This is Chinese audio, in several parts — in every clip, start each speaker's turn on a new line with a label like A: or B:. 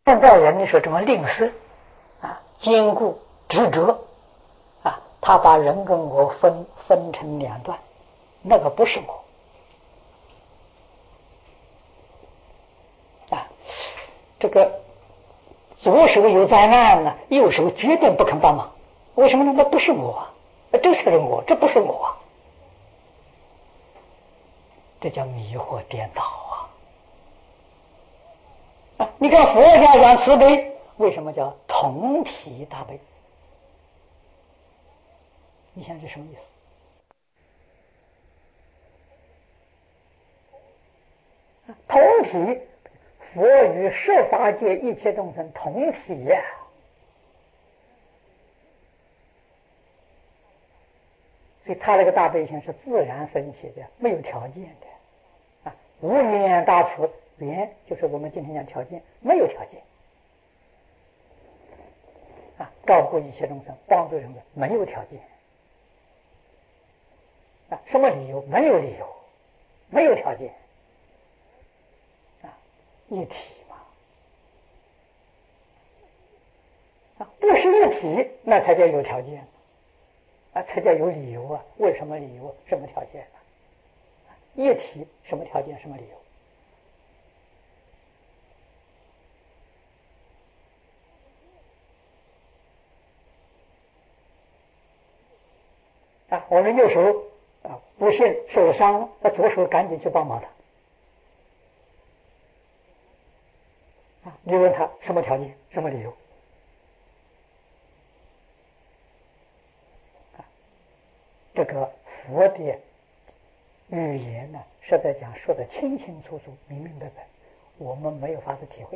A: 现在人你说这么吝啬坚固执着他把人跟我分成两段，那个不是我这个左手有灾难呢，右手绝对不肯帮忙，为什么呢？那不是我这是我，这不是我这叫迷惑颠倒你看佛家讲慈悲，为什么叫同体大悲？你想这什么意思？同体，佛与十法界一切众生同体所以他那个大悲心是自然升起的，没有条件的无缘大慈，缘就是我们今天讲条件，没有条件照顾一切众生，帮助人们，没有条件什么理由？没有理由，没有条件一体嘛不是一体，那才叫有条件才叫有理由为什么理由？什么条件一体什么条件？什么理由？我们右手不幸受了伤，那左手赶紧去帮忙他你问他什么条件？什么理由？这个佛的语言呢，实在讲说的清清楚楚、明明白白，我们没有法子体会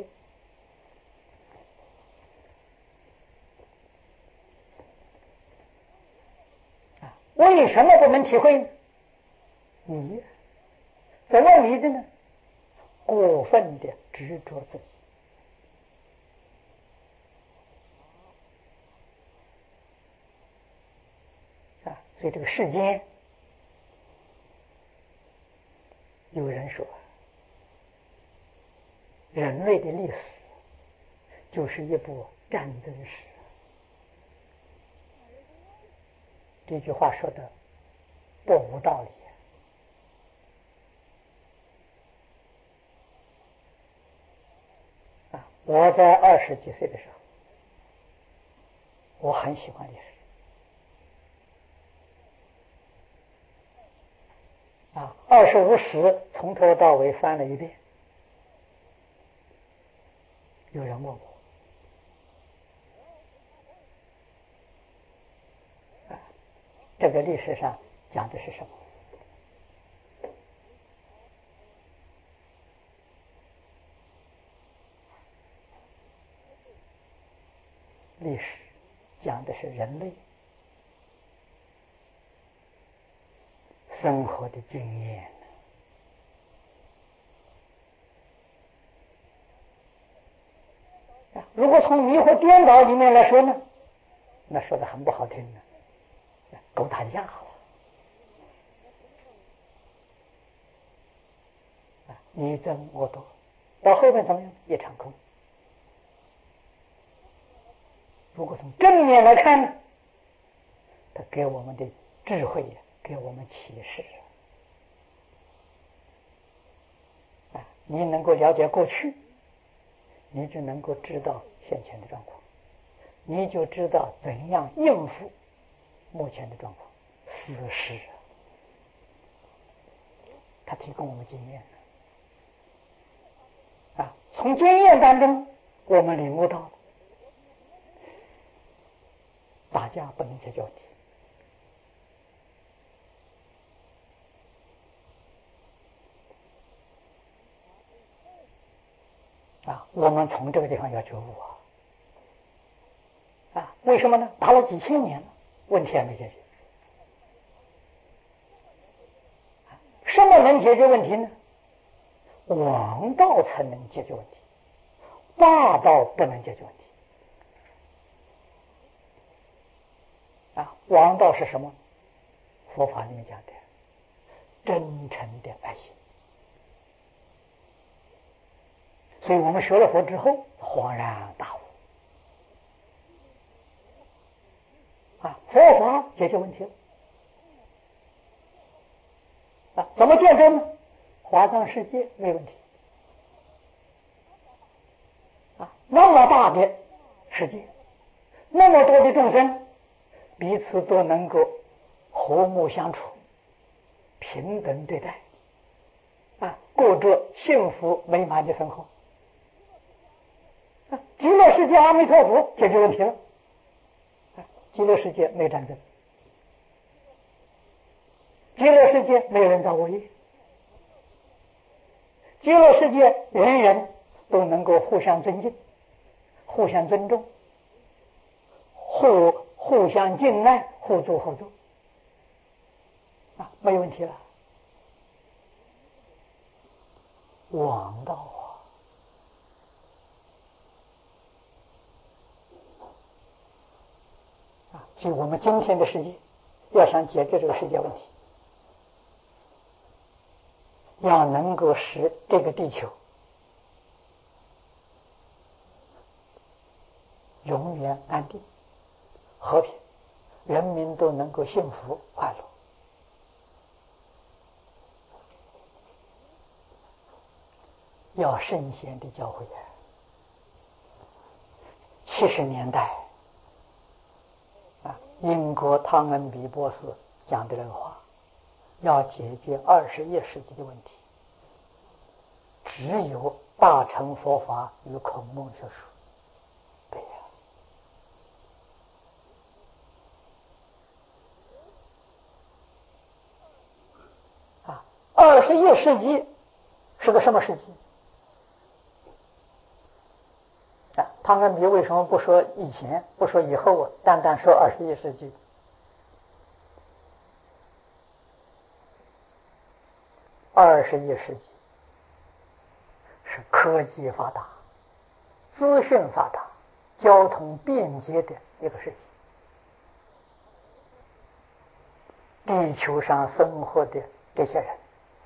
A: 为什么不能体会呢？迷怎么迷的呢？过分的执着自己所以这个世间有人说人类的历史就是一部战争史，这句话说的不无道理我在20几岁的时候，我很喜欢历史25史从头到尾翻了一遍。有人问我这个历史上讲的是什么？历史讲的是人类生活的经验如果从迷惑颠倒里面来说呢，那说的很不好听的，狗打架了你争我夺，到后面怎么样？一场空。如果从正面来看呢，它给我们的智慧，给我们启示你能够了解过去，你就能够知道现前的状况，你就知道怎样应付目前的状况。事实它提供我们经验从经验当中我们领悟到打架不能解决问题我们从这个地方要觉悟为什么呢？打了几千年了，问题还没解决。什么能解决问题呢？王道才能解决问题，霸道不能解决问题王道是什么？佛法里面讲的真诚的爱心。所以我们学了佛之后， 恍然大悟佛法解决问题了怎么见证呢？华藏世界没问题那么大的世界，那么多的众生，彼此都能够和睦相处，平等对待过着幸福美满的生活极乐世界阿弥陀佛解决问题了极乐世界没战争，极乐世界没有人造恶业，极乐世界人人都能够互相尊敬，互相尊重，互相敬爱，互助合作没有问题了。王道所以我们今天的世界要想解决这个世界问题，要能够使这个地球永远安定和平，人民都能够幸福快乐，要圣贤的教诲70年代英国汤恩比博士讲的这个话，要解决21世纪的问题，只有大乘佛法与孔孟学术。对21世纪是个什么世纪汤恩比为什么不说以前，不说以后单单说21世纪？21世纪是科技发达、资讯发达、交通便捷的一个世纪，地球上生活的这些人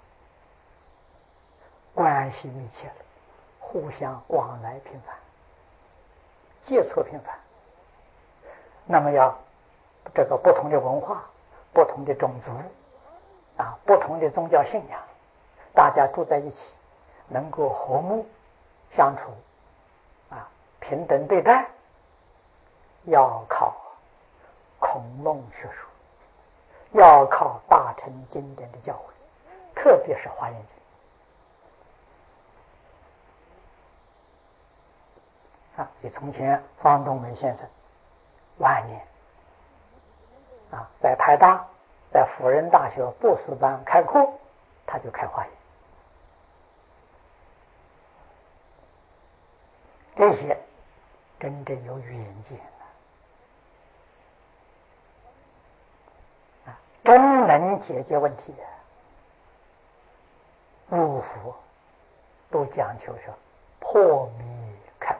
A: 关系密切了，互相往来频繁，接触频繁，那么要这个不同的文化、不同的种族不同的宗教信仰，大家住在一起，能够和睦相处平等对待，要靠孔孟学术，要靠大乘经典的教诲，特别是华严经即从前方东美先生晚年在台大，在辅仁大学博士班开课，他就开华严。这些真正有远见真能解决问题入佛都讲求是破迷开悟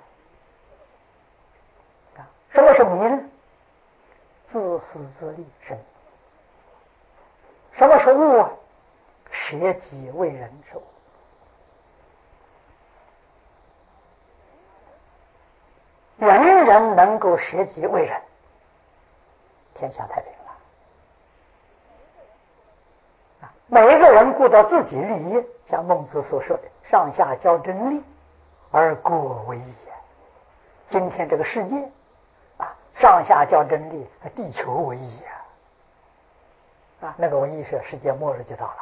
A: 什么是迷呢？自私自利是迷。什么是悟舍己为人是悟。人人能够舍己为人，天下太平了每一个人顾到自己利益，像孟子所说的上下交争利，而国为义今天这个世界上下交争利，地球为义那个为义是世界末日就到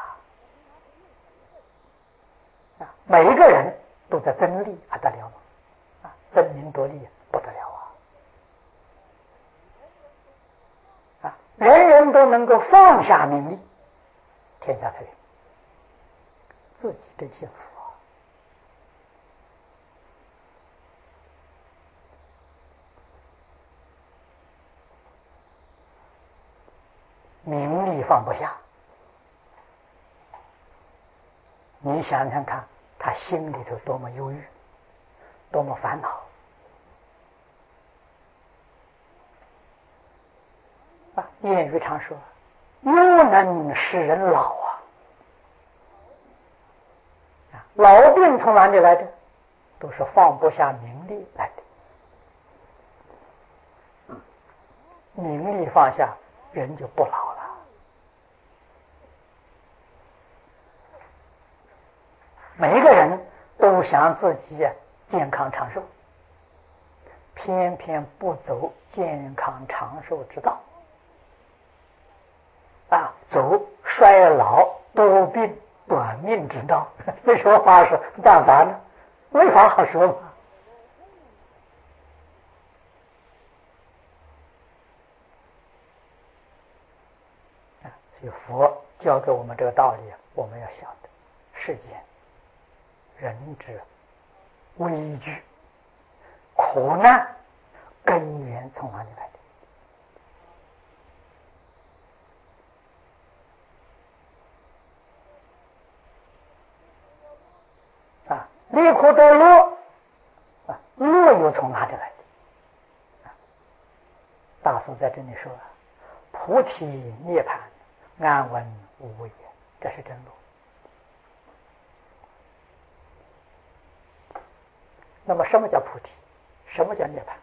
A: 了每一个人都在争利，还得了吗？争名夺利不得了人人都能够放下名利，天下太平，自己真幸福名利放不下，你想想看，他心里头多么忧郁，多么烦恼谚语常说忧能使人老老病从哪里来的？都是放不下名利来的。名利放下，人就不老了。每一个人都想自己健康长寿，偏偏不走健康长寿之道，走衰老多病短命之道。这说话是办法呢？没法好说嘛。所以佛教给我们这个道理，我们要晓得，世间人之危惧苦难根源从哪里来的？离苦得乐，乐又从哪里来的？大师在这里说，菩提涅槃安稳无为也，这是真路。那么什么叫菩提？什么叫涅槃？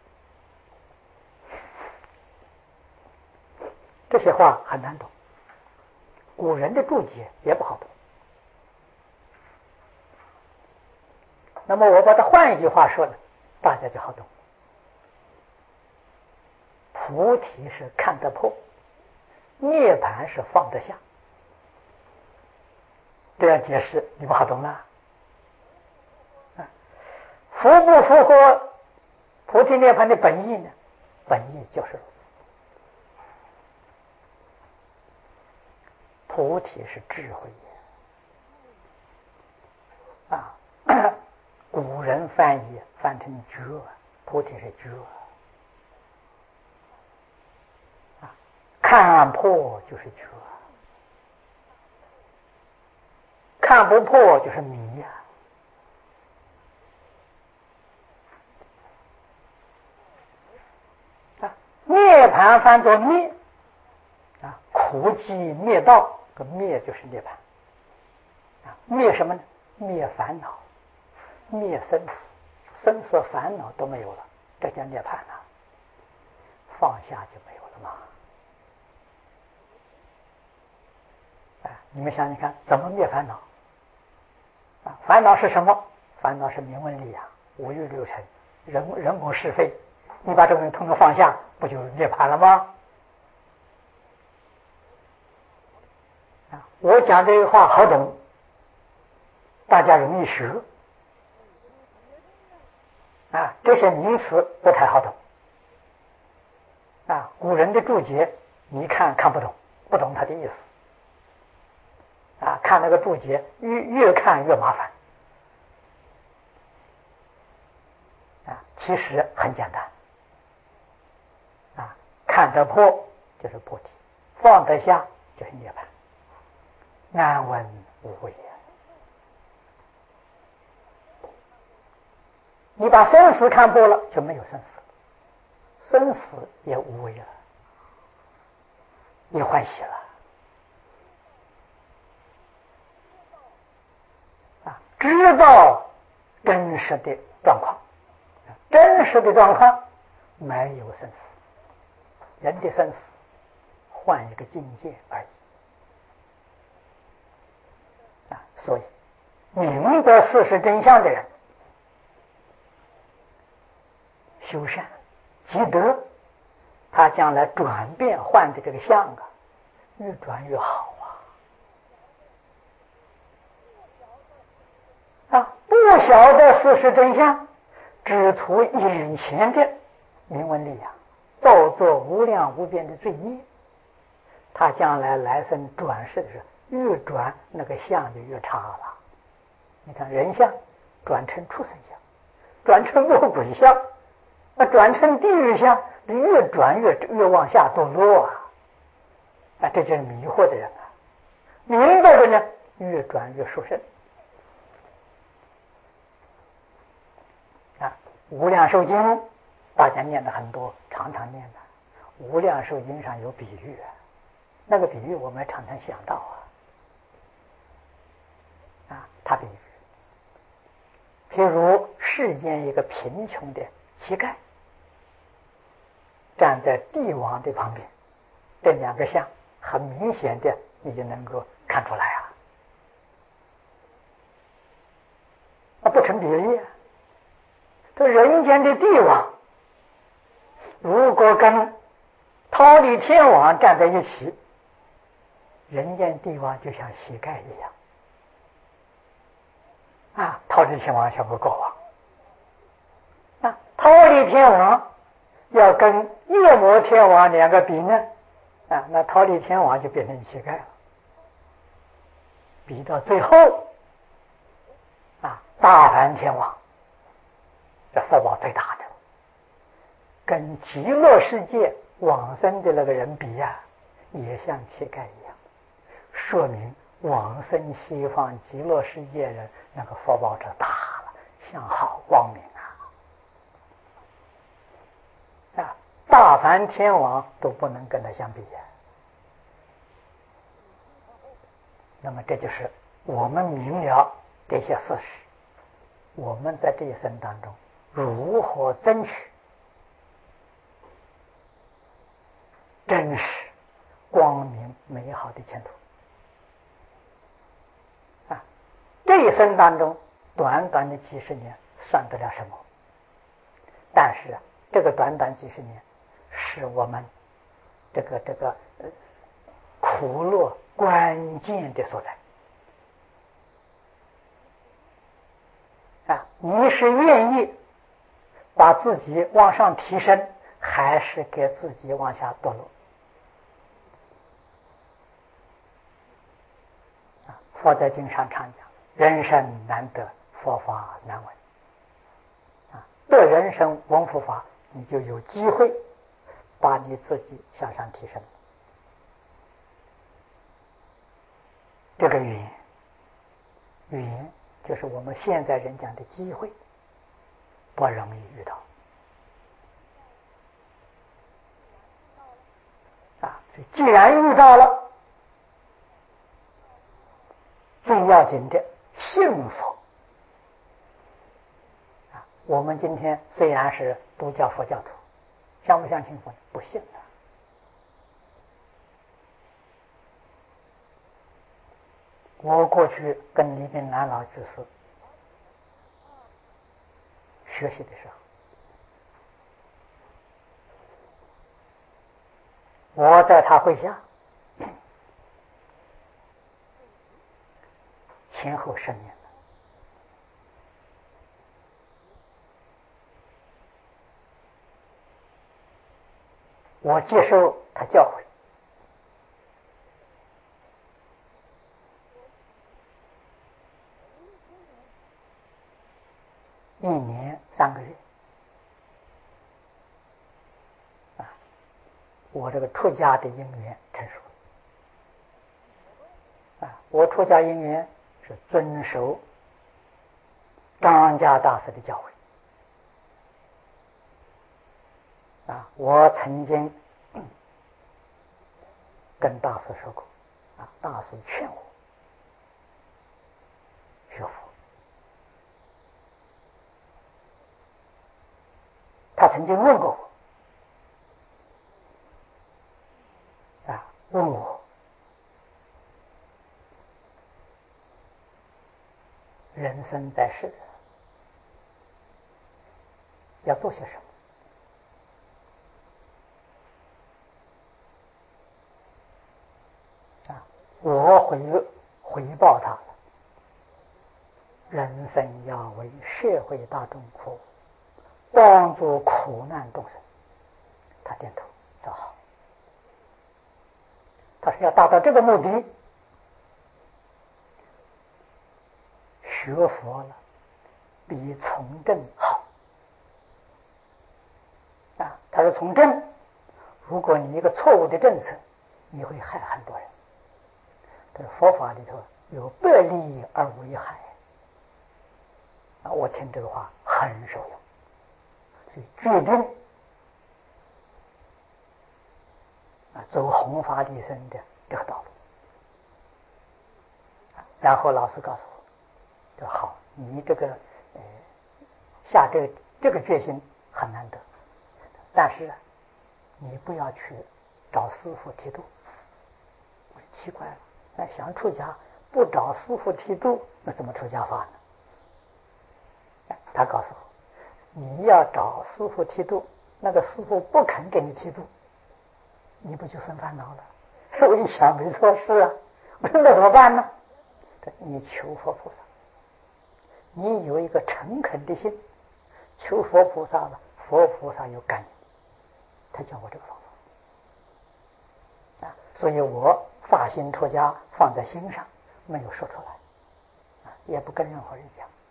A: 这些话很难懂，古人的注解也不好懂。那么我把它换一句话说呢，大家就好懂。菩提是看得破，涅槃是放得下。这样解释你们好懂了。符不符合菩提涅槃的本意呢？本意就是如此。菩提是智慧也。古人翻译翻成觉，菩提是觉。看破就是觉，看不破就是迷呀。涅槃翻作灭，苦集灭道，个灭就是涅槃。灭什么呢？灭烦恼，灭生死，生死烦恼都没有了，这叫涅槃了。放下就没有了嘛。你们想想看，怎么灭烦恼？烦恼是什么？烦恼是名闻利养、五欲六尘、人我是非。你把这个统统放下，不就涅槃了吗？我讲这个话好懂，大家容易学。这些名词不太好懂。古人的注解，你看不懂，不懂他的意思。看那个注解，越看越麻烦。其实很简单。看得破就是菩提，放得下就是涅槃，安稳无为。你把生死看破了，就没有生死，生死也无为了，也欢喜了。知道真实的状况，真实的状况没有生死，人的生死换一个境界而已。所以明白事实真相的人，修善积德，他将来转变换的这个相越转越好不晓得事实真相，只图眼前的名闻利养，造作无量无边的罪孽，他将来生转世的时候，越转那个相就越差了。你看人相转成畜生相，转成魔鬼相，转成地狱相，越转越往下堕落这就是迷惑的人明白的呢，越转越殊胜。无量寿经大家念的很多，常常念的。无量寿经上有比喻那个比喻我们常常想到他比喻譬如世间一个贫穷的乞丐站在帝王的旁边，这两个像很明显的你就能够看出来啊，不成比例啊。这人间的帝王如果跟忉利天王站在一起，人间帝王就像乞丐一样啊，忉利天王像个国王啊，忉利天王要跟夜摩天王两个比呢啊，那忉利天王就变成乞丐了。比到最后啊，大梵天王这福报最大的，跟极乐世界往生的那个人比呀，也像乞丐一样，说明往生西方极乐世界人那个福报这大了，相好光明啊！大梵天王都不能跟他相比呀。那么这就是我们明了这些事实，我们在这一生当中如何争取真实光明美好的前途啊！这一生当中短短的几十年算得了什么？但是这个短短几十年是我们这个苦乐关键的所在啊！你是愿意把自己往上提升，还是给自己往下堕落？佛在经上常讲，人生难得，佛法难闻啊！得人生闻佛法，你就有机会把你自己向上提升。这个缘就是我们现在人讲的机会，不容易遇到啊！所以既然遇到了，最要紧的信佛啊！我们今天虽然是都叫佛教徒，相不相信佛？不信的。我过去跟李炳南老居士学习的时候，我在他会下前后10年了，我接受他教诲，1年3个月啊，我这个出家的因缘成熟啊！我出家因缘是遵守张家大师的教诲啊！我曾经跟大师说过啊，大师劝我学佛，他曾经问过我啊，问我人生在世要做些什么啊？我回报他了，人生要为社会大众服务，帮助苦难众生。他点头说好。他说要达到这个目的，学佛了比从政好啊！他说从政，如果你一个错误的政策，你会害很多人。但是佛法里头有百利而无一害啊！我听这个话很受用，所以决定走弘法利生的这个道路。然后老师告诉我，说好，你这个下这个决心很难得。但是你不要去找师父剃度。我奇怪了，想出家不找师父剃度，那怎么出家法呢？他告诉我，你要找师父剃度，那个师父不肯给你剃度，你不就生烦恼了？我一想，没错，是啊，我说那怎么办呢？你求佛菩萨，你有一个诚恳的心，求佛菩萨了，佛菩萨有感应，他教我这个方法所以我发心出家放在心上，没有说出来也不跟任何人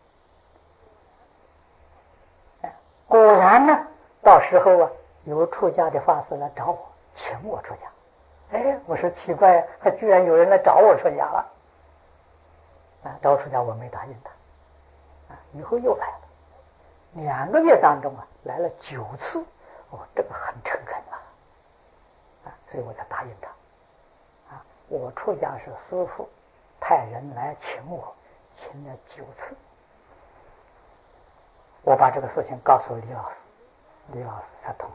A: 讲果然呢，到时候有出家的法师来找我，请我出家。我说奇怪，还居然有人来找我出家了找我出家，我没答应他以后又来了，2个月当中来了9次，这个很诚恳所以我才答应他我出家是师父派人来请我，请了9次。我把这个事情告诉李老师，李老师才同意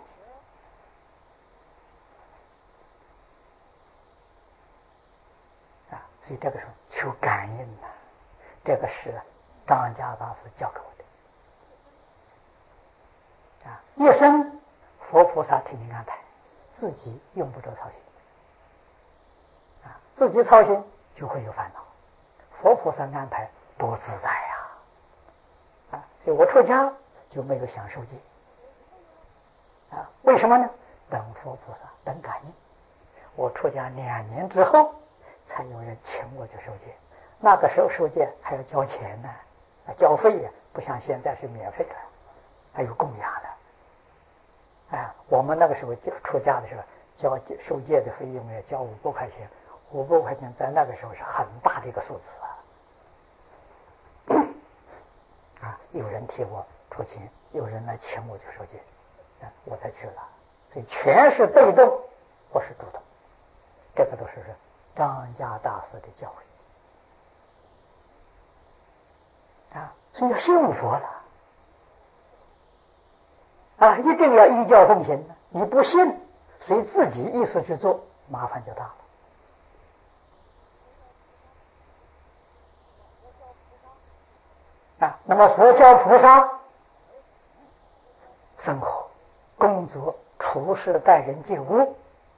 A: 所以这个时候求感应这个是张家大师教给我的一生佛菩萨替你安排，自己用不着操心自己操心就会有烦恼，佛菩萨安排多自在所以我出家就没有享受戒为什么呢？等佛菩萨，等感应。我出家2年之后，才有人请我去受戒。那个时候受戒还要交钱呢，交费不像现在是免费的，还有供养的。我们那个时候出家的时候，交受戒的费用要交500块钱，500块钱在那个时候是很大的一个数字有人替我出钱，有人来请我去受戒我才去了。所以全是被动，我是主动，这个都是张家大师的教诲所以要信佛了一定要依教奉行你不信，随自己意思去做，麻烦就大了那么佛教菩萨生活、工作、处事、待人接物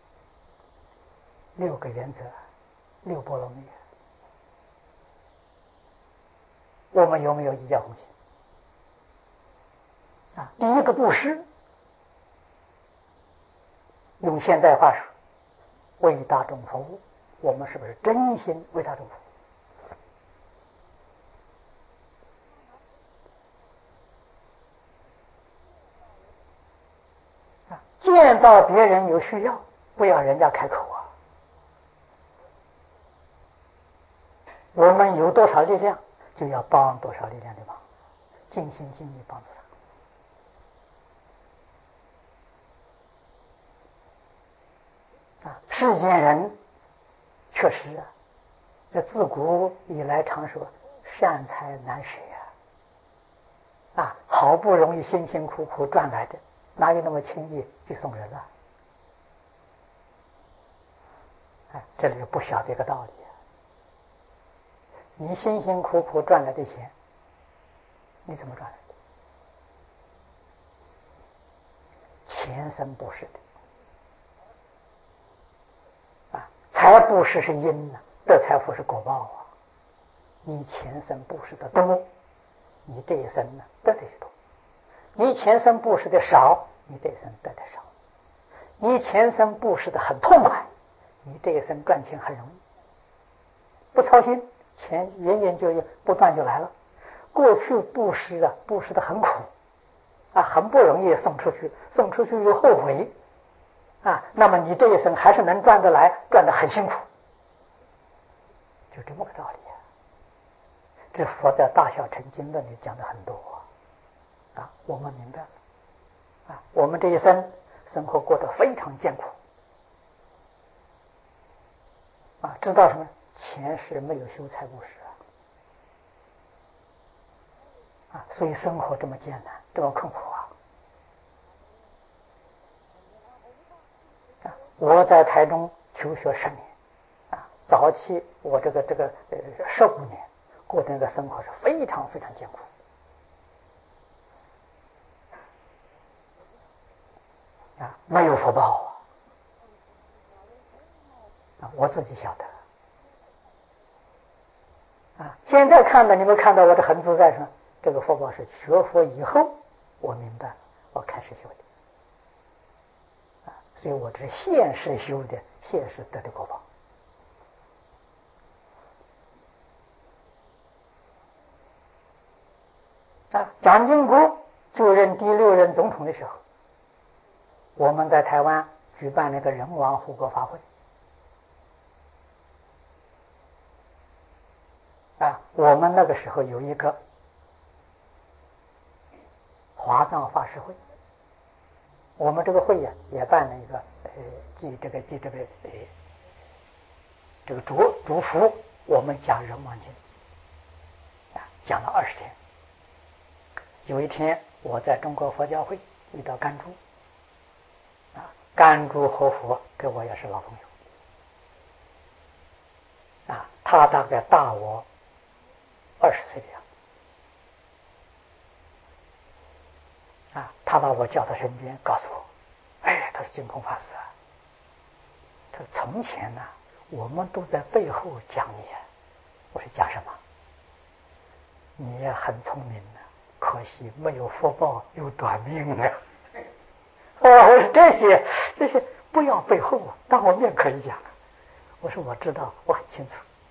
A: 6个原则，6波罗蜜我们有没有依教奉行第一个布施，用现在话说，为大众服务，我们是不是真心为大众服务见到别人有需要，不要人家开口我们有多少力量，就要帮多少力量的忙，尽心尽力帮助他世间人确实这自古以来常说善财难舍好不容易辛辛苦苦赚来的，哪有那么轻易就送人了这里不晓得一个道理你辛辛苦苦赚来的钱，你怎么赚来的？钱生布施的财布施是因得财富是果报你钱生布施的多，你这一生得的就多；你钱生布施的少，你这一生得的少；你钱生布施的很痛快，你这一生赚钱很容易，不操心，钱源源就不断就来了。过去布施布施的很苦很不容易送出去，送出去又后悔那么你这一生还是能赚得来，赚得很辛苦，就这么个道理这佛在《大小乘经论》里讲的很多我们明白了我们这一生生活过得非常艰苦知道什么？前世没有修财布施所以生活这么艰难，这么困苦啊！我在台中求学10年啊，早期我这个15年过的那个生活是非常非常艰苦啊，没有福报啊，我自己晓得啊。现在看到你们看到我的横自在上，这个福报是学佛以后我明白了，我开始修的啊，所以我这现世修的，现世得的果报啊。蒋经国就任第6任总统的时候，我们在台湾举办那个人王护国法会啊，我们那个时候有一个华藏法师会，我们这个会也办了一个记这个祝福，我们讲人王经啊，讲了20天。有一天我在中国佛教会遇到甘珠啊，甘珠活佛跟我也是老朋友啊，他大概大我20岁的样子啊，他把我叫到身边，告诉我，哎，他说净空法师啊，他说从前呢，我们都在背后讲你啊。我说讲什么？你也很聪明的，可惜没有福报，有短命啊。我说这些不要背后啊，当我面可以讲。我说我知道，我很清楚。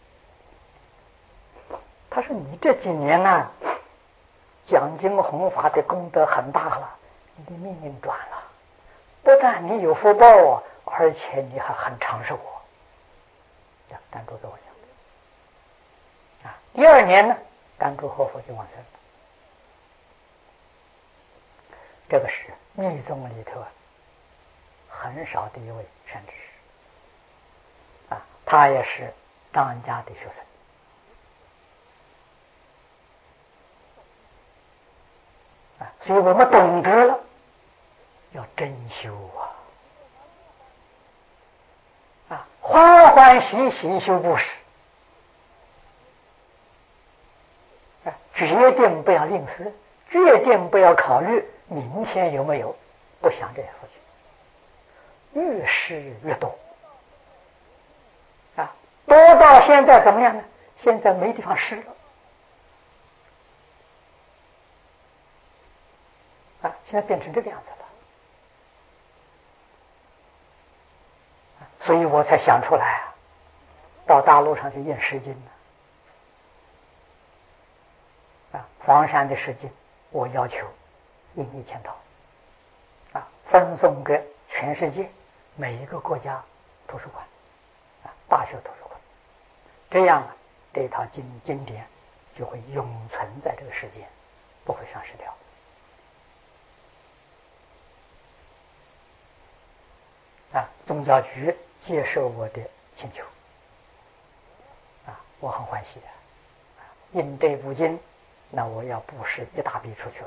A: 他说你这几年呢，讲经弘法的功德很大了，你的命运转了，不但你有福报啊，而且你还很长寿啊。甘珠跟我讲啊，第2年呢，甘珠活佛就往生了。这个是密宗里头很少的一位善知识啊，他也是当家的学生啊，所以我们懂得了要真修啊，欢欢喜喜修布施啊，决定不要吝啬，决定不要考虑明天有没有，不想这些事情，越施越多啊，多到现在怎么样呢？现在没地方施了啊，现在变成这个样子了。所以我才想出来啊，到大陆上去印10经啊，黄山的10经，我要求印1000套啊，分送给全世界每一个国家图书馆啊，大学图书馆，这样这套经典就会永存在这个世界，不会丧失掉啊。宗教局接受我的请求啊，我很欢喜的。印这部经，那我要布施一大笔出去了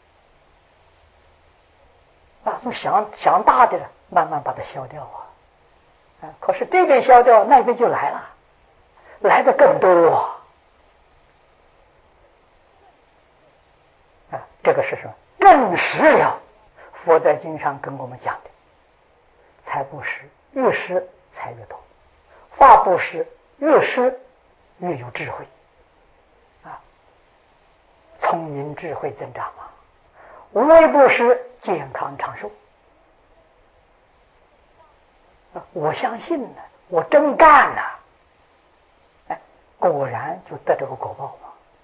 A: 啊！从想大的了，慢慢把它消掉啊！可是这边消掉，那边就来了，来的更多啊！这个是什么？证实了佛在经上跟我们讲的，财布施越施财越多，法布施越施越有智慧啊，聪明智慧增长啊，无为布施健康长寿啊！我相信呢，我真干了，哎，果然就得这个果报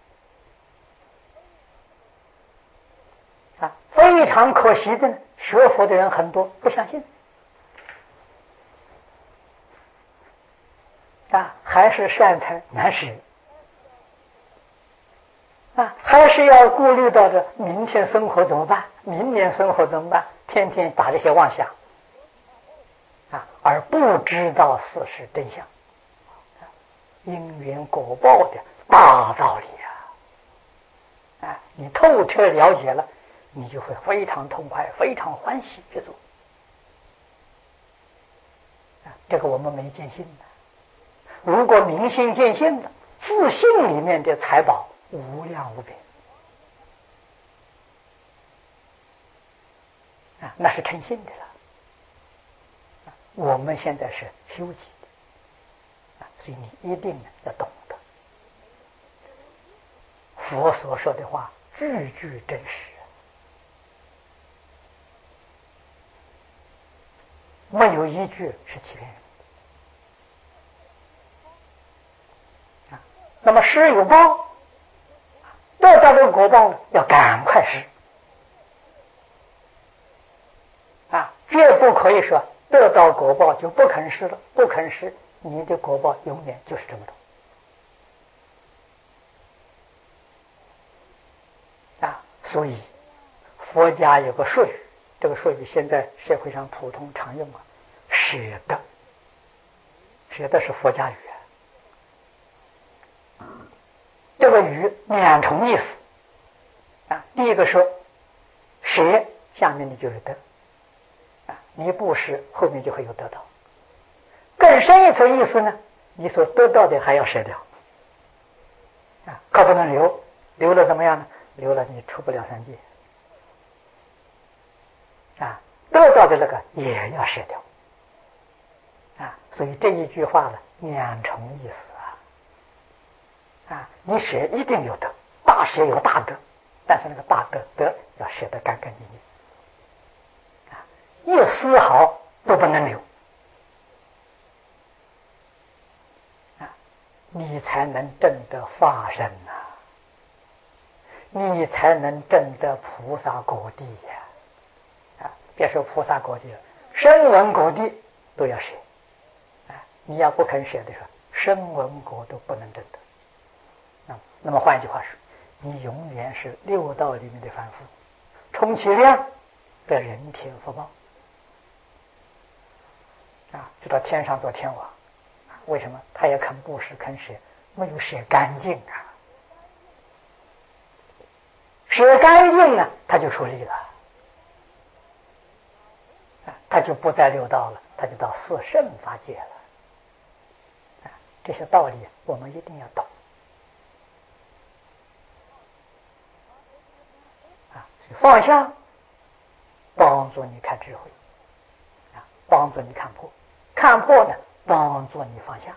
A: 啊！非常可惜的，学佛的人很多不相信啊，还是善财难施啊，还是要顾虑到这明天生活怎么办，明年生活怎么办，天天打这些妄想啊，而不知道事实真相，因缘果报的大道理啊！ 你透彻了解了，你就会非常痛快，非常欢喜去做。这个我们没见性的。如果明心见性的，自信里面的财宝无量无边那是成性的了。我们现在是修己的所以你一定要懂得佛所说的话，句句真实，没有一句是欺骗人的那么施有报，得到的果报要赶快施绝不可以说得到果报就不肯施了，不肯施，你的果报永远就是这么多所以佛家有个术语，这个术语现在社会上普通常用舍得。舍得是佛家语这个语两重意思第一个说舍，下面的就是得你不舍，后面就会有得到。更深一层意思呢，你所得到的还要舍掉可不能留，留了怎么样呢？留了你出不了三界得到的那个也要舍掉所以这一句话呢，两重意思你舍一定有得，大舍有大得，但是那个大得要舍得干干净净一丝毫都不能留你才能证得法身你才能证得菩萨果地别说菩萨果地了，声闻果地都要舍你要不肯舍的时候，声闻果都不能证得那么换一句话说，你永远是六道里面的凡夫，充其量得人天福报就到天上做天王。为什么？他也肯布施肯舍，没有舍干净舍干净呢，他就出力了他就不在六道了，他就到四圣法界了这些道理我们一定要懂放下帮助你开智慧帮助你看破，看破呢帮助你放下。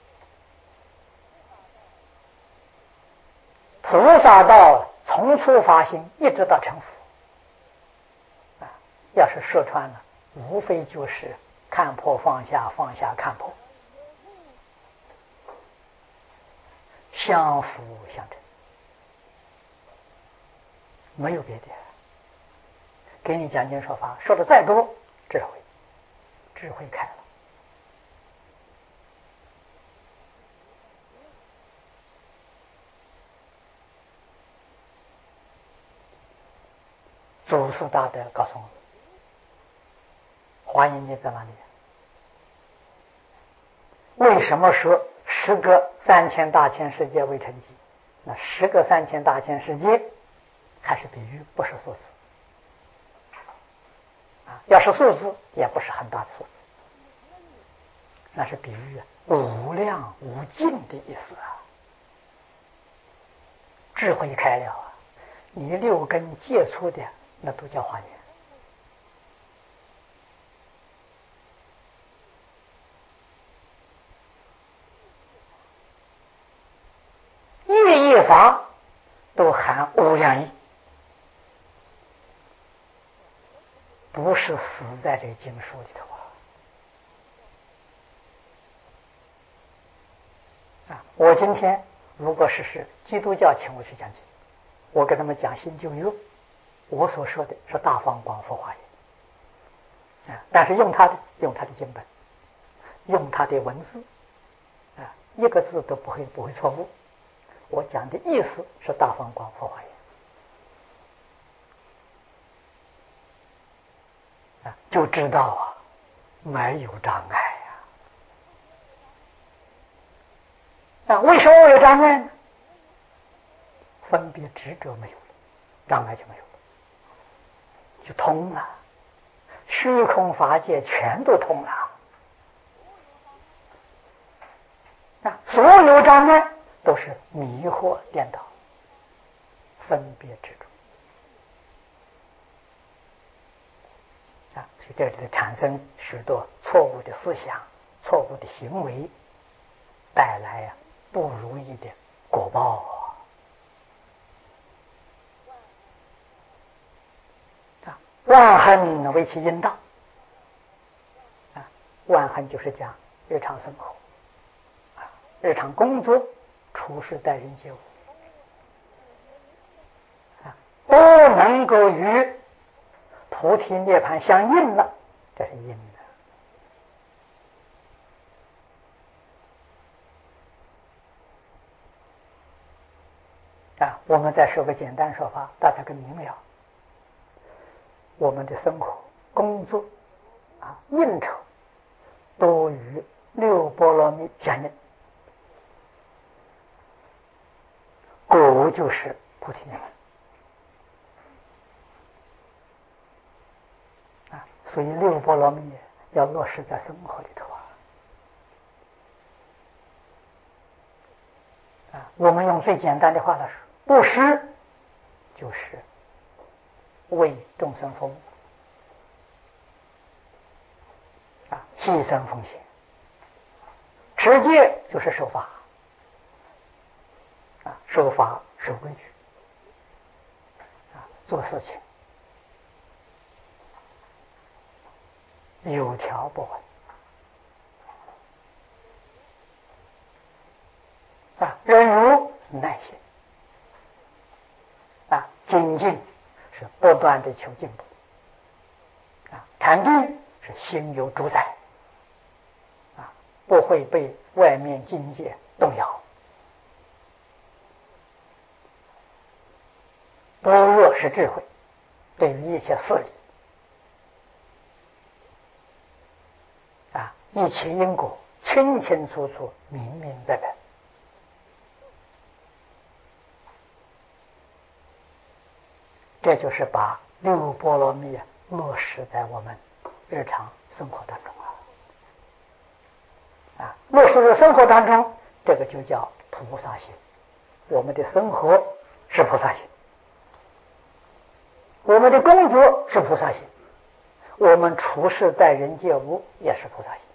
A: 菩萨道从初发心一直到成佛要是说穿了，无非就是看破放下，放下看破，相辅相成，没有别的。给你讲经说法，说的再多，智慧开了。祖师大德告诉我们，华严经在哪里？为什么说10个3000大千世界为成绩？那10个3000大千世界还是比喻，不是数字要是数字也不是很大的数字，那是比喻无量无尽的意思智慧开了你6根接触的那都叫华严。寓意法都含无量义，不是死在这经书里头我今天如果是基督教请我去讲经，我跟他们讲新旧约，我所说的是大方广佛华严但是用他的经本，用他的文字一个字都不会错误。我讲的意思是大方广佛华严就知道没有障碍为什么有障碍呢？分别执着没有了障碍就没有了，就通了，虚空法界全都通了。所有障碍都是迷惑颠倒、分别执着所以这里头产生许多错误的思想、错误的行为，带来不如意的果报万恨为其因道万恨就是讲日常生活日常工作、处事待人接物都能够与菩提涅槃相应了，这是因我们再说个简单说法，大家更明了。我们的生活、工作应酬都与六波罗蜜相应，果就是菩提涅槃所以六波罗蜜要落实在生活里头我们用最简单的话来说，布施就是为众生服务牺牲奉献；持戒就是守法守法守规矩做事情有条不紊忍辱耐心精进是不断的求进步禅定是心有主宰不会被外面境界动摇。般若是智慧，对于一切事理一切因果清清楚楚、明明白白。这就是把六波罗蜜落实在我们日常生活当中落实在生活当中，这个就叫菩萨行。我们的生活是菩萨行，我们的工作是菩萨行，我们处事待人接物也是菩萨行。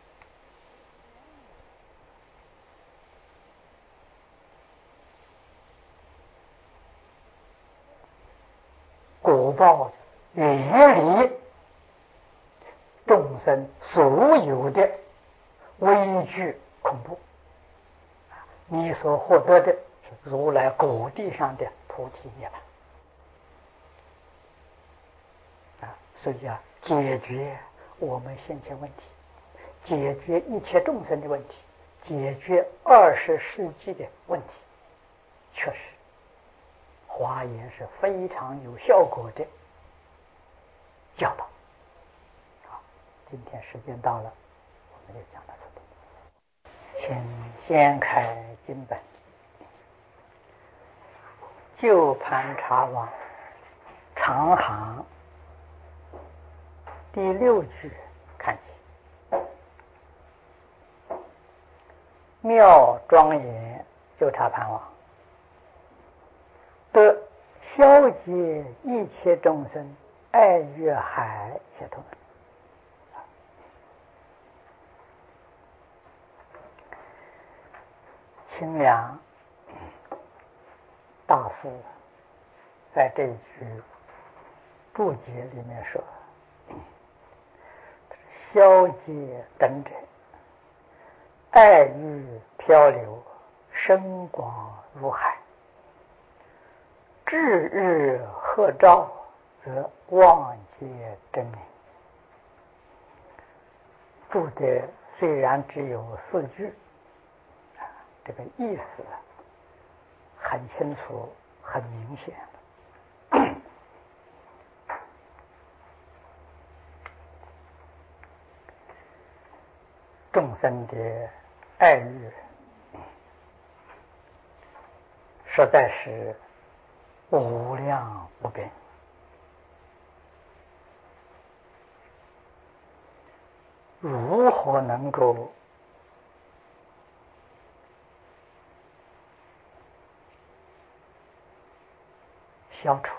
A: 果报远离众生所有的畏惧恐怖，你所获得的是如来果地上的菩提涅槃所以解决我们现前问题，解决一切众生的问题，解决20世纪的问题，确实华严是非常有效果的教导。好，今天时间到了，我们就讲到这里。请掀开经本，旧盘查网长行第6句看起。妙庄严旧茶盘网，得消解一切众生爱欲海解脱。清凉大师在这一句注解里面说，消解等者，爱欲漂流，深广如海，至日合照，则望界真明。注的虽然只有4句，这个意思很清楚、很明显。众生的爱欲实在是无量无边。如何能够消除？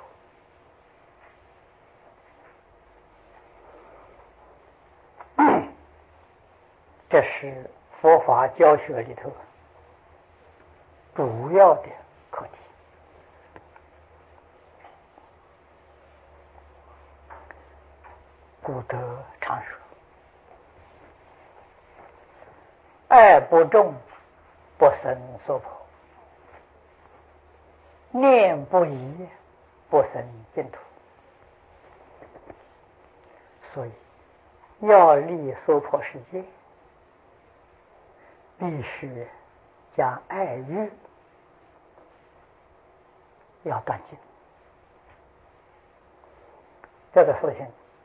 A: 这是佛法教学里头主要的课题。古德常说：“爱不重，不生娑婆；念不移，不生净土。”所以，要立娑婆世界，必须将爱欲要断尽。这个事情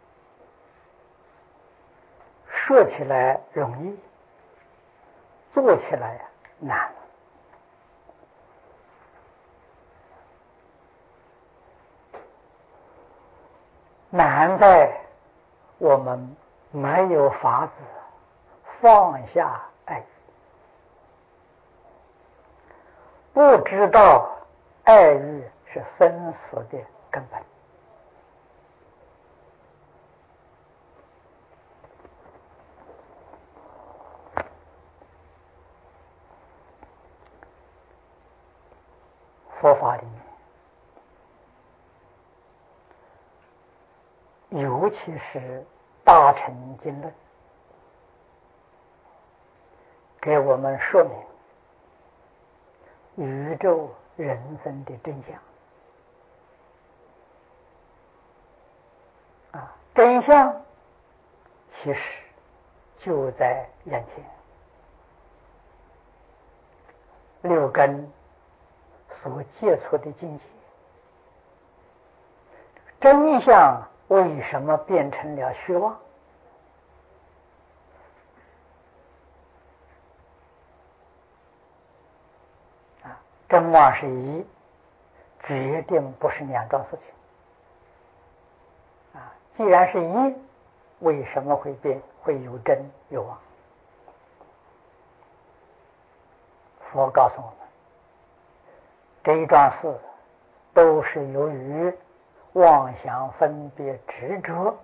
A: 说起来容易，做起来难。难在我们没有法子放下爱欲，不知道爱欲是生死的根本。佛法里面，尤其是《大乘经论》，给我们说明宇宙人生的真相。真相其实就在眼前，六根所接触的境界，真相为什么变成了虚妄？真妄是一，决定不是两桩事情。既然是一，为什么会变？会有真有妄？佛告诉我们，这一桩事都是由于妄想分别执着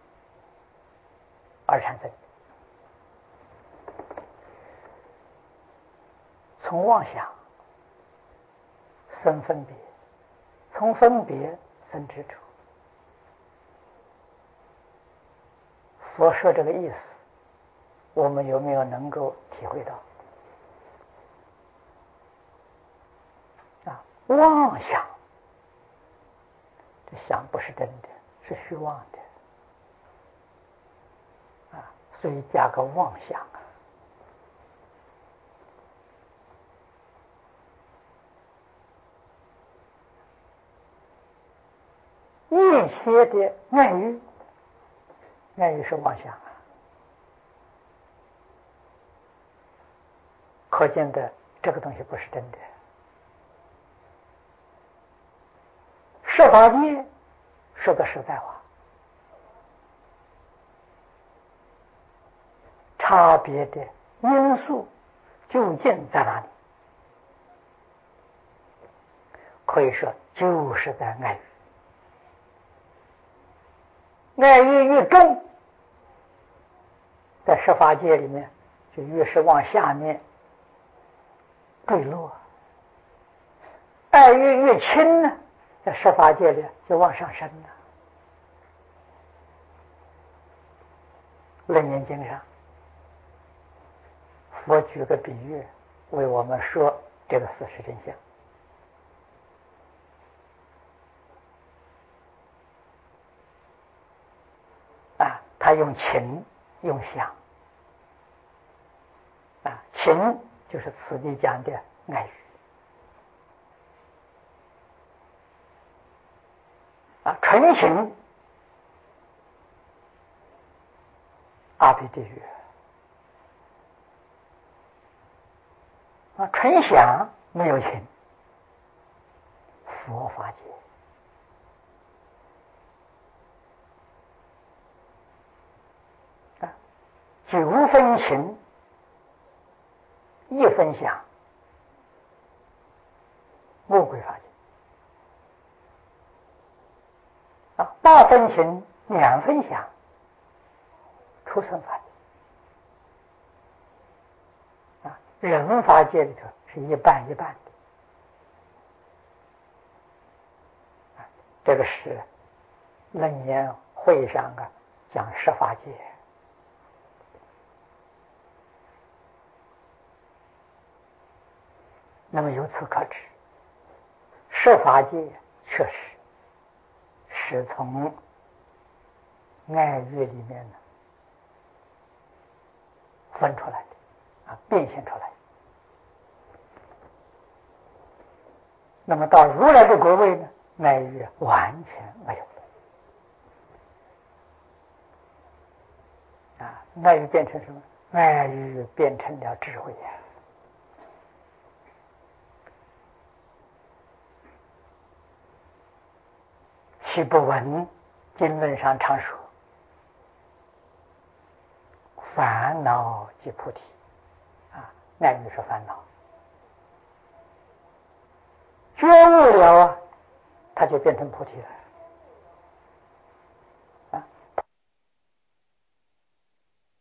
A: 而产生。从妄想生分别，从分别生执着。佛说这个意思，我们有没有能够体会到？妄想，这想不是真的，是虚妄的。所以加个妄想。一切的爱欲，爱欲是妄想可见的这个东西不是真的。十法界说个实在话，差别的因素究竟在哪里？可以说就是在爱欲。爱欲越重，在十法界里面就越是往下面坠落；爱欲越轻呢，在十法界里就往上升了。楞严经上，佛举个比喻为我们说这个事实真相。他用情用想，情就是此地讲的爱欲，纯情阿鼻地狱，纯想没有情， 佛法界。9分情1分想，魔鬼法界；8分情2分想，畜生法界。人法界里头是一半一半的。这个是楞严会上讲十法界。那么由此可知，十法界确实是从爱欲里面分出来的变现出来的。那么到如来的国位呢，爱欲完全没有了爱欲变成什么？爱欲变成了智慧岂不闻经论上常说，烦恼即菩提爱欲是烦恼，觉悟了他就变成菩提了。